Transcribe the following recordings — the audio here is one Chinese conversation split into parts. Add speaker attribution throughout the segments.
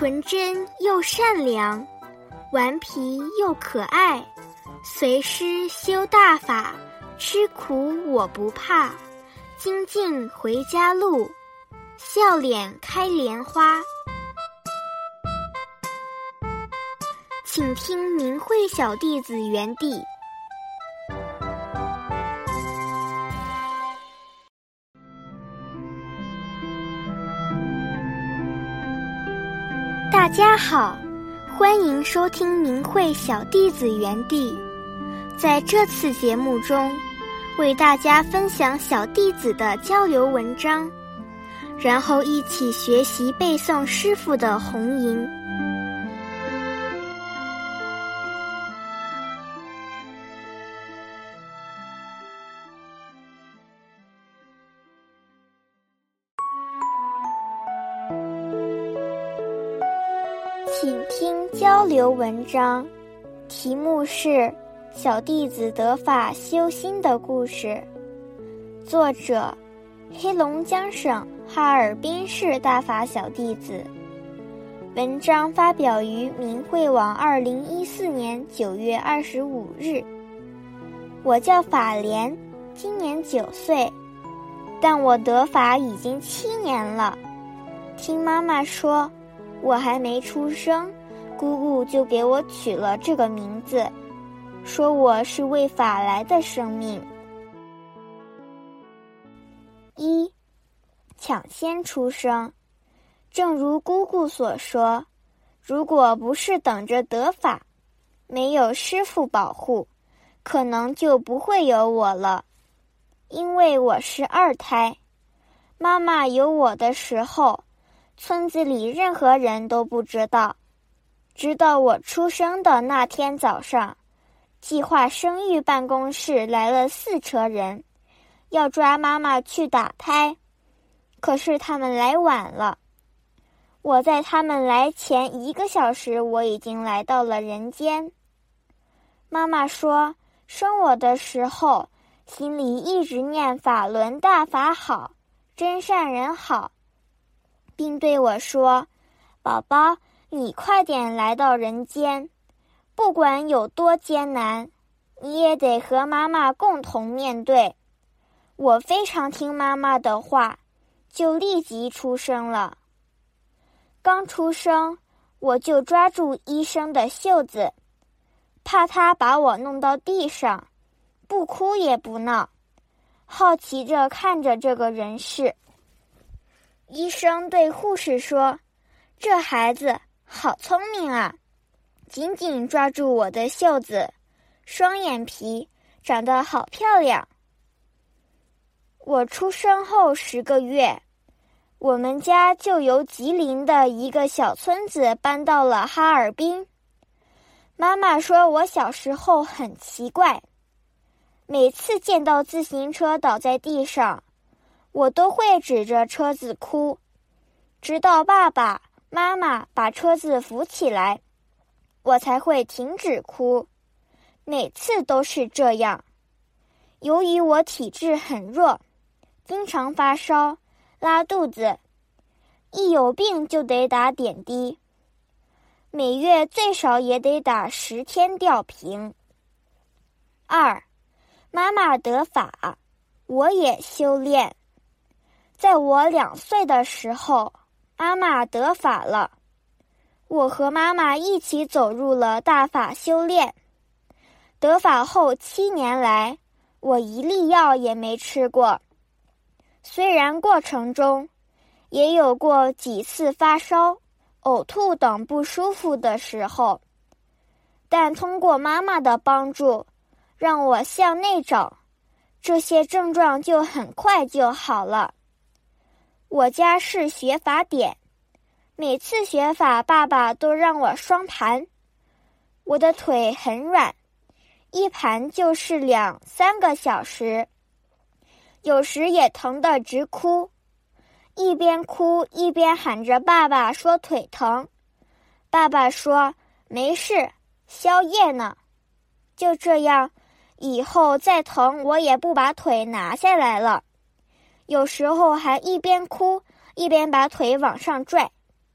Speaker 1: 纯真又善良，顽皮又可爱，随师修大法，吃苦我不怕，精进回家路，笑脸开莲花。请听明慧小弟子园地。大家好，欢迎收听明慧小弟子园地。在这次节目中，为大家分享小弟子的交流文章，然后一起学习背诵师父的弘吟。请听交流文章，题目是小弟子得法修心的故事，作者黑龙江省哈尔滨市大法小弟子。文章发表于明慧网2014年9月25日。我叫法莲，今年9岁，但我得法已经7年了。听妈妈说，我还没出生，姑姑就给我取了这个名字，说我是为法来的生命。1. 抢先出生。正如姑姑所说，如果不是等着得法，没有师父保护，可能就不会有我了。因为我是2胎，妈妈有我的时候，村子里任何人都不知道。直到我出生的那天早上，计划生育办公室来了4车人，要抓妈妈去打胎。可是他们来晚了。我在他们来前1个小时，我已经来到了人间。妈妈说，生我的时候，心里一直念法轮大法好，真善人好，并对我说，宝宝，你快点来到人间，不管有多艰难，你也得和妈妈共同面对。我非常听妈妈的话，就立即出生了。刚出生，我就抓住医生的袖子，怕他把我弄到地上，不哭也不闹，好奇着看着这个人世。医生对护士说，这孩子好聪明啊，紧紧抓住我的袖子，双眼皮，长得好漂亮。我出生后10个月，我们家就由吉林的一个小村子搬到了哈尔滨。妈妈说我小时候很奇怪，每次见到自行车倒在地上，我都会指着车子哭，直到爸爸妈妈把车子扶起来，我才会停止哭。每次都是这样。由于我体质很弱，经常发烧、拉肚子，一有病就得打点滴，每月最少也得打10天吊瓶。2. 妈妈得法，我也修炼。在我2岁的时候，妈妈得法了，我和妈妈一起走入了大法修炼。得法后7年来，我一粒药也没吃过。虽然过程中也有过几次发烧、呕吐等不舒服的时候，但通过妈妈的帮助，让我向内找，这些症状就很快就好了。我家是学法点，每次学法爸爸都让我双盘，我的腿很软，一盘就是2-3个小时，有时也疼得直哭，一边哭一边喊着爸爸说腿疼，爸爸说没事，宵夜呢。就这样，以后再疼我也不把腿拿下来了，有时候还一边哭一边把腿往上拽。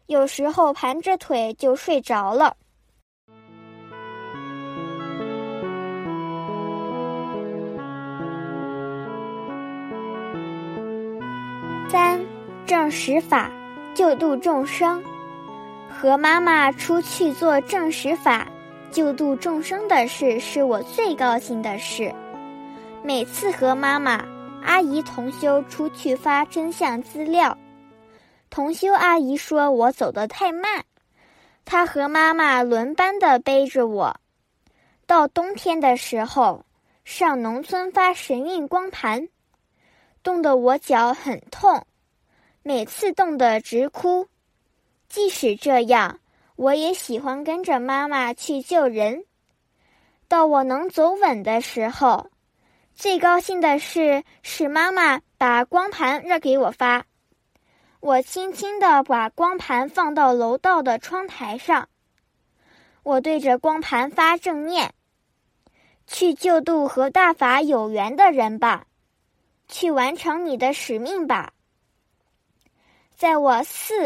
Speaker 1: 有时候盘着腿就睡着了。3. 正实法，救度众生。和妈妈出去做正实法，救度众生的事是我最高兴的事。每次和妈妈、阿姨同修出去发真相资料，同修阿姨说我走得太慢，她和妈妈轮班地背着我。到冬天的时候，上农村发神韵光盘，冻得我脚很痛，每次冻得直哭。即使这样，我也喜欢跟着妈妈去救人。到我能走稳的时候，最高兴的是妈妈把光盘让给我发。我轻轻地把光盘放到楼道的窗台上，我对着光盘发正念：去救度和大法有缘的人吧，去完成你的使命吧。在我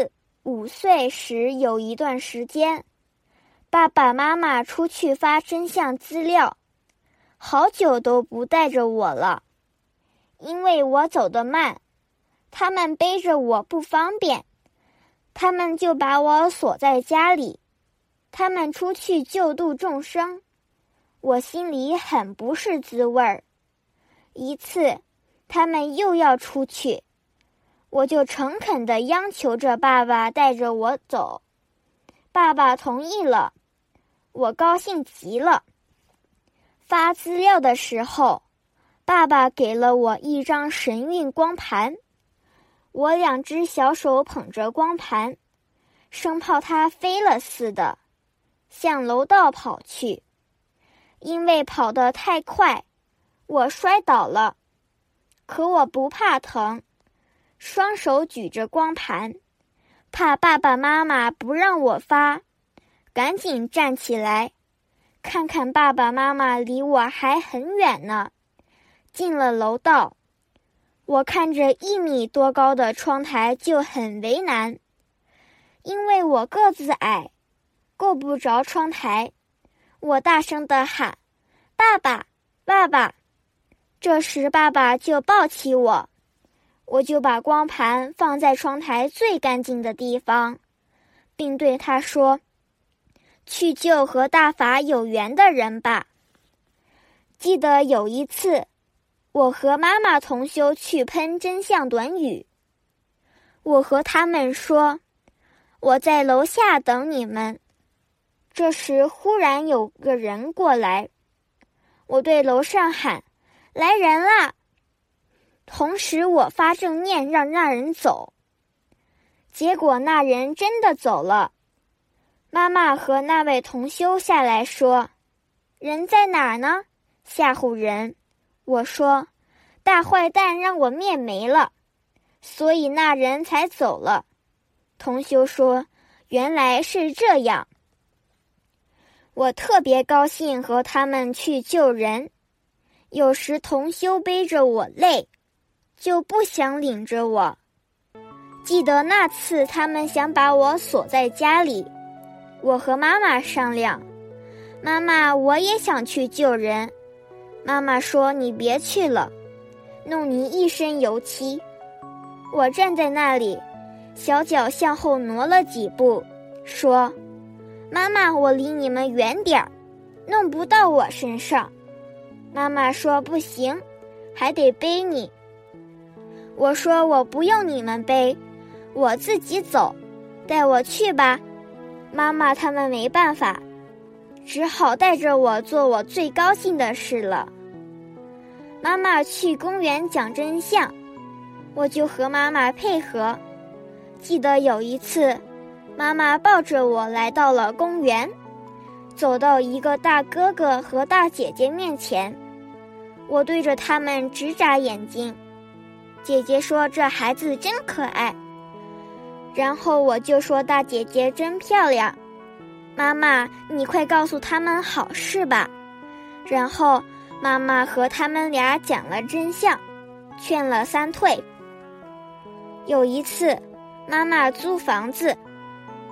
Speaker 1: 4、5岁时有一段时间，爸爸妈妈出去发真相资料，好久都不带着我了，因为我走得慢，他们背着我不方便，他们就把我锁在家里。他们出去救度众生，我心里很不是滋味儿。一次，他们又要出去，我就诚恳地央求着爸爸带着我走。爸爸同意了，我高兴极了。发资料的时候，爸爸给了我一张神韵光盘，我2只小手捧着光盘，生怕它飞了似的，向楼道跑去。因为跑得太快，我摔倒了，可我不怕疼，双手举着光盘，怕爸爸妈妈不让我发，赶紧站起来，看看爸爸妈妈离我还很远呢。进了楼道，我看着1米多高的窗台就很为难，因为我个子矮，够不着窗台。我大声地喊：爸爸，爸爸！这时爸爸就抱起我，我就把光盘放在窗台最干净的地方，并对他说：去救和大法有缘的人吧。记得有一次，我和妈妈同修去喷真相短语，我和他们说：我在楼下等你们。这时忽然有个人过来，我对楼上喊：来人啦！同时我发正念让那人走，结果那人真的走了。妈妈和那位同修下来说：人在哪儿呢？吓唬人。我说：大坏蛋让我灭没了，所以那人才走了。同修说：原来是这样。我特别高兴和他们去救人，有时同修背着我累，就不想领着我。记得那次他们想把我锁在家里，我和妈妈商量：妈妈，我也想去救人。妈妈说：你别去了，弄你一身油漆。我站在那里，小脚向后挪了几步，说：妈妈，我离你们远点儿，弄不到我身上。妈妈说：不行，还得背你。我说：我不用你们背，我自己走，带我去吧。妈妈他们没办法，只好带着我做我最高兴的事了。妈妈去公园讲真相，我就和妈妈配合。记得有一次，妈妈抱着我来到了公园，走到一个大哥哥和大姐姐面前，我对着他们直眨眼睛。姐姐说：这孩子真可爱。然后我就说：大姐姐真漂亮。妈妈，你快告诉他们好事吧。然后妈妈和他们俩讲了真相，劝了3退。有一次，妈妈租房子，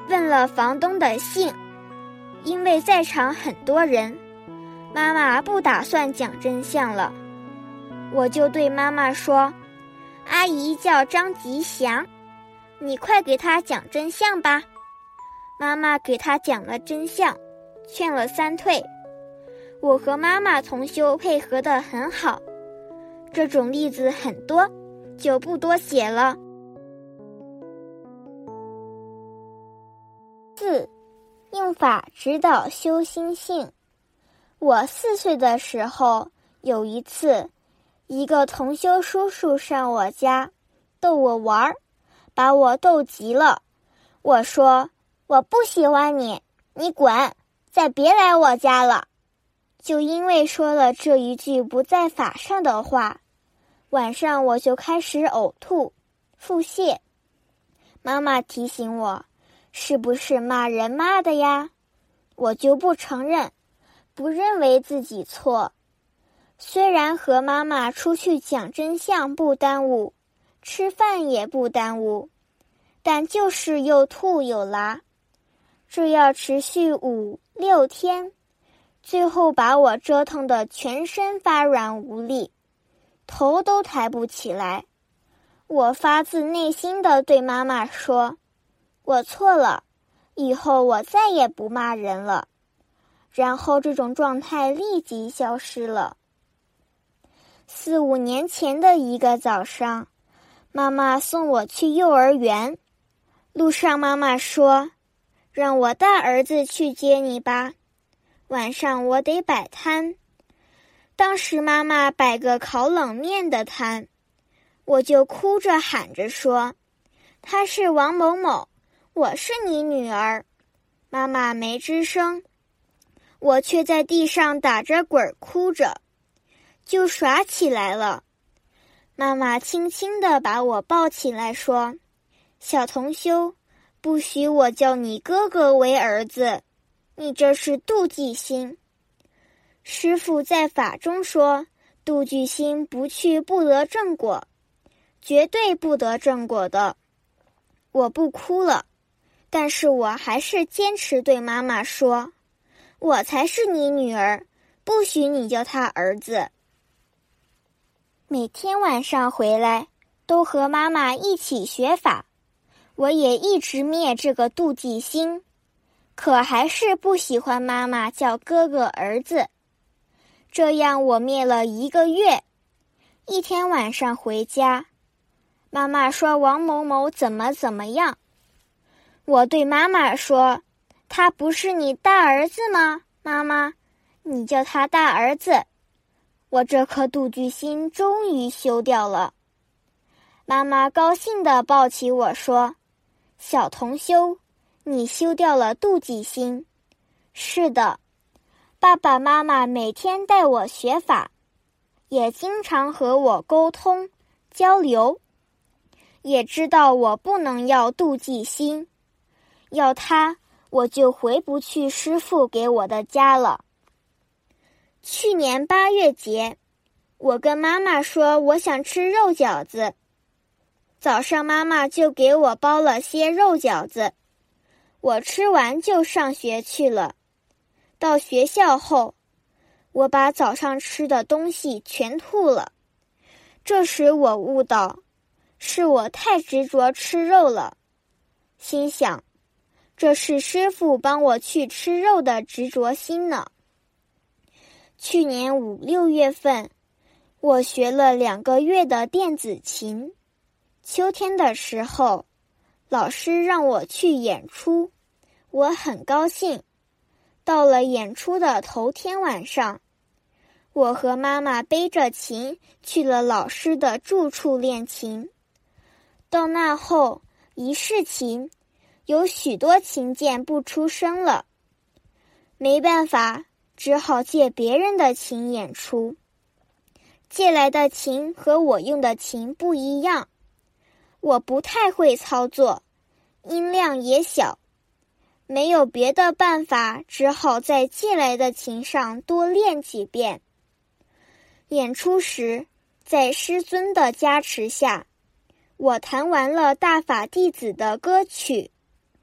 Speaker 1: 问了房东的姓，因为在场很多人，妈妈不打算讲真相了。我就对妈妈说，阿姨叫张吉祥，你快给她讲真相吧。妈妈给她讲了真相，劝了3退。我和妈妈同修配合得很好，这种例子很多，就不多写了。4. 用法指导修心性。我4岁的时候，有一次，一个同修叔叔上我家逗我玩，把我逗急了。我说，我不喜欢你，你滚，再别来我家了。就因为说了这一句不在法上的话，晚上我就开始呕吐、腹泻。妈妈提醒我，是不是骂人骂的呀？我就不承认，不认为自己错。虽然和妈妈出去讲真相不耽误，吃饭也不耽误，但就是又吐又拉，这要持续5、6天，最后把我折腾得全身发软无力，头都抬不起来。我发自内心地对妈妈说，我错了，以后我再也不骂人了。然后这种状态立即消失了。4、5年前的一个早上，妈妈送我去幼儿园，路上妈妈说，让我大儿子去接你吧，晚上我得摆摊。当时妈妈摆个烤冷面的摊，我就哭着喊着说，他是王某某，我是你女儿。妈妈没吱声，我却在地上打着滚哭着，就耍起来了。妈妈轻轻地把我抱起来说，小同修，不许我叫你哥哥为儿子，你这是妒忌心。师父在法中说，妒忌心不去不得正果，绝对不得正果的。我不哭了，但是我还是坚持对妈妈说，我才是你女儿，不许你叫她儿子。每天晚上回来，都和妈妈一起学法，我也一直灭这个妒忌心，可还是不喜欢妈妈叫哥哥儿子。这样我灭了1个月。一天晚上回家，妈妈说王某某怎么样。我对妈妈说，他不是你大儿子吗？妈妈，你叫他大儿子。我这颗妒忌心终于修掉了。妈妈高兴地抱起我说，小同修，你修掉了妒忌心。是的，爸爸妈妈每天带我学法，也经常和我沟通交流，也知道我不能要妒忌心，要他我就回不去师父给我的家了。去年8月节，我跟妈妈说我想吃肉饺子，早上妈妈就给我包了些肉饺子，我吃完就上学去了。到学校后，我把早上吃的东西全吐了。这时我悟到，是我太执着吃肉了，心想，这是师父帮我去吃肉的执着心呢。去年5、6月份，我学了2个月的电子琴。秋天的时候，老师让我去演出，我很高兴。到了演出的头天晚上，我和妈妈背着琴去了老师的住处练琴。到那后，一试琴，有许多琴键不出声了，没办法，只好借别人的琴演出。借来的琴和我用的琴不一样，我不太会操作，音量也小，没有别的办法，只好在借来的琴上多练几遍。演出时，在师尊的加持下，我弹完了大法弟子的歌曲。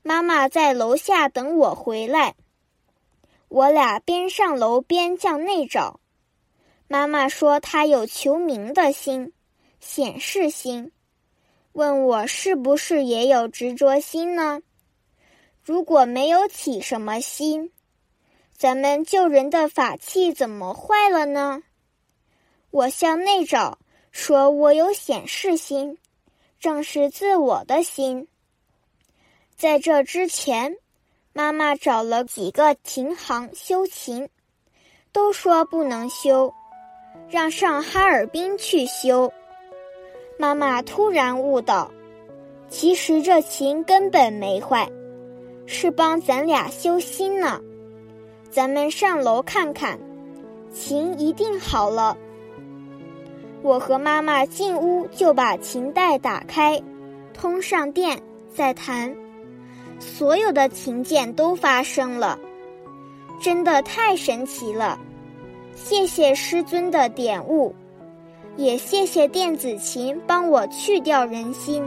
Speaker 1: 妈妈在楼下等我回来，我俩边上楼边向内找。妈妈说她有求名的心，显示心，问我是不是也有执着心呢？如果没有起什么心，咱们救人的法器怎么坏了呢？我向内找，说我有显示心，正是自我的心。在这之前，妈妈找了几个琴行修琴，都说不能修，让上哈尔滨去修。妈妈突然悟到，其实这琴根本没坏，是帮咱俩修心呢。咱们上楼看看，琴一定好了。我和妈妈进屋就把琴带打开，通上电，再弹。所有的琴键都发声了，真的太神奇了。谢谢师尊的点悟，也谢谢电子琴帮我去掉人心。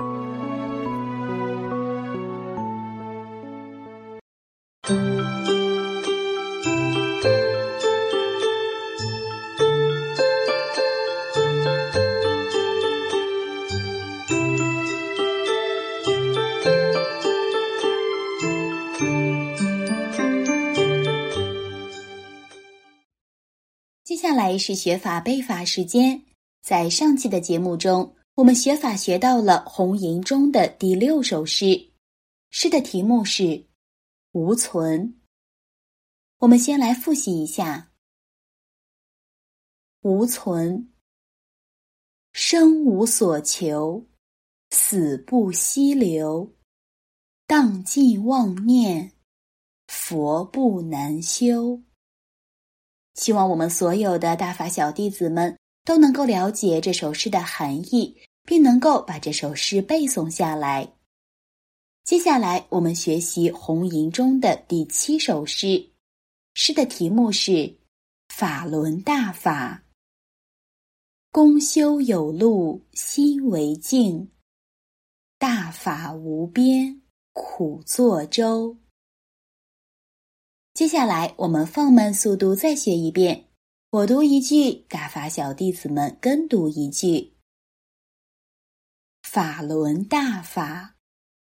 Speaker 2: 接下来是学法背法时间。在上期的节目中，我们学法学到了红吟中的第6首诗，诗的题目是无存。我们先来复习一下。无存，生无所求，死不息留，荡尽妄念，佛不难修。希望我们所有的大法小弟子们都能够了解这首诗的含义，并能够把这首诗背诵下来。接下来我们学习红吟中的第7首诗，诗的题目是法轮大法。公修有路心为径，大法无边苦作舟。接下来我们放慢速度再学一遍，我读一句，大法小弟子们跟读一句。法轮大法，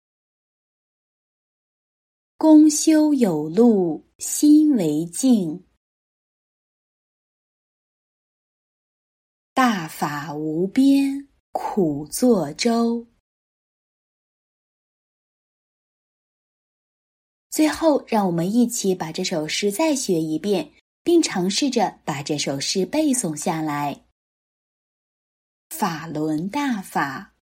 Speaker 2: 公修有路心为径，大法无边苦作舟。最后，让我们一起把这首诗再学一遍，并尝试着把这首诗背诵下来。法轮大法，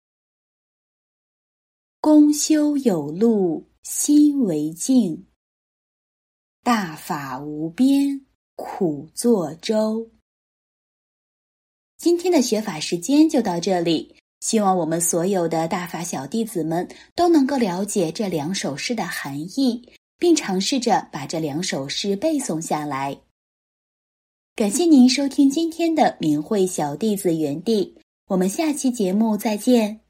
Speaker 2: 公修有路心为径，大法无边苦作舟。今天的学法时间就到这里，希望我们所有的大法小弟子们都能够了解这2首诗的含义，并尝试着把这2首诗背诵下来。感谢您收听今天的明慧小弟子园地，我们下期节目再见。